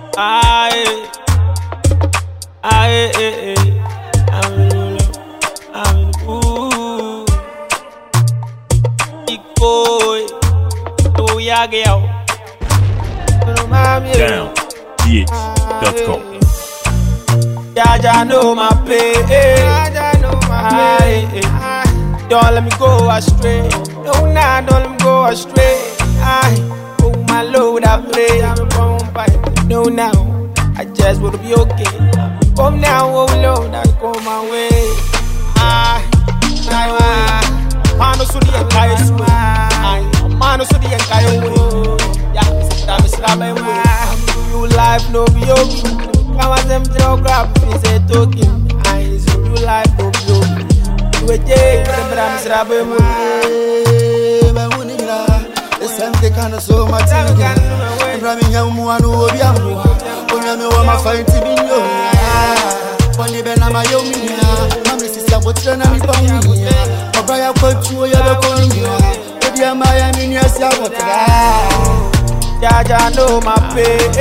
Aye, aye, I'm in the ooh. Big boy, oh yeah, girl. Down, DH.com. Jaja know my pain. Don't let me go astray. No, nah, don't let me go astray. Oh my Lord, I pray. No, now I just wanna be okay. Come now, oh Lord, I go my way. Mano so the entire swing. Mano so the entire way. Yeah, that is my way. You life no be okay. Come on, them drug grab me say talking. So you life no be okay. You a day, but I'm srabe mo. My winning it's something kind of so much. I'm running young one who will be a more. When I know I'm a fight to be new. Only Ben, I'm a young man. My sister, what's the name of me? A briar put you over calling you. If you're my minions, I want to Jaja know my pain.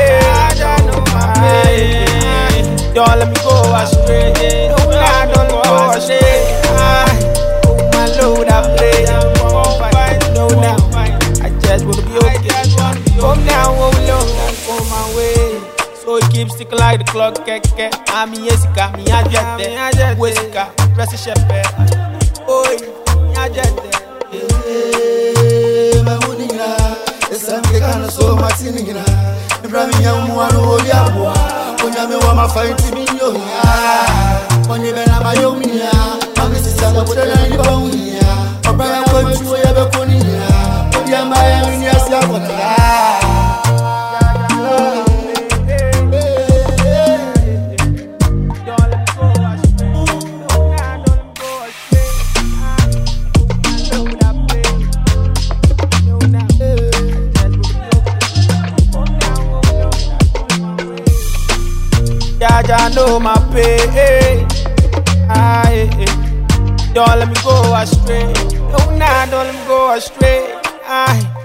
Don't let me go astray. No, nah, don't go astray. Oh my Lord, I pray. No, now I just wanna be okay. Come now, oh Lord, I'm on my way. So it keeps ticking like the clock. I'm Jessica, me a jet there. Jessica, press the shepherd. Boy, me a jet there. My winning it's something kind of so much in it. I'm running young one who will be a boy. When I know I'm a fight to be new. When you been a young man, my sister, what's the name of me? A briar put you over calling you. If you're my minions, I want to Jaja know my pain. Don't let me go astray. No, nah, don't let me go astray.